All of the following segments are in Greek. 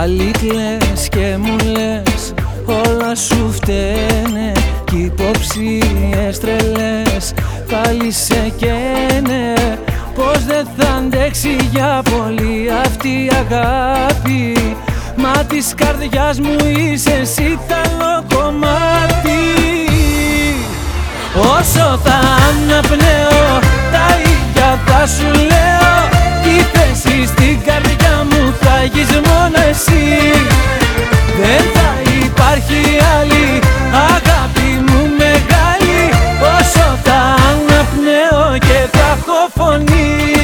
Πάλι κλαις και μου λες όλα σου φταίνε κι υποψίες τρελές πάλι σε καίνε. Πως δεν θα αντέξει για πολύ αυτή η αγάπη, μα της καρδιάς μου είσαι εσύ τ' άλλο κομμάτι. Όσο θα αναπνέω τα ίδια θα σου λέω, τη θέση στην καρδιά μου θα έχεις μόνο εσύ. Δεν θα υπάρχει άλλη αγάπη μου μεγάλη, όσο θα αναπνέω και θα έχω φωνή.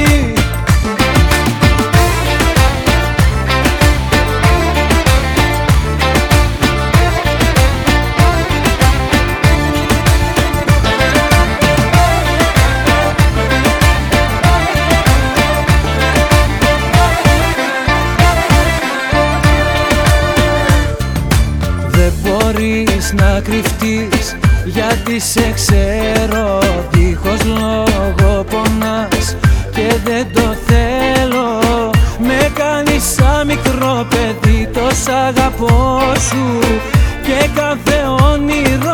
Δεν μπορείς να κρυφτείς γιατί σε ξέρω, δίχως λόγο πονάς και δεν το θέλω. Με κάνεις σαν μικρό παιδί, τόσα αγαπώ σου και κάθε όνειρο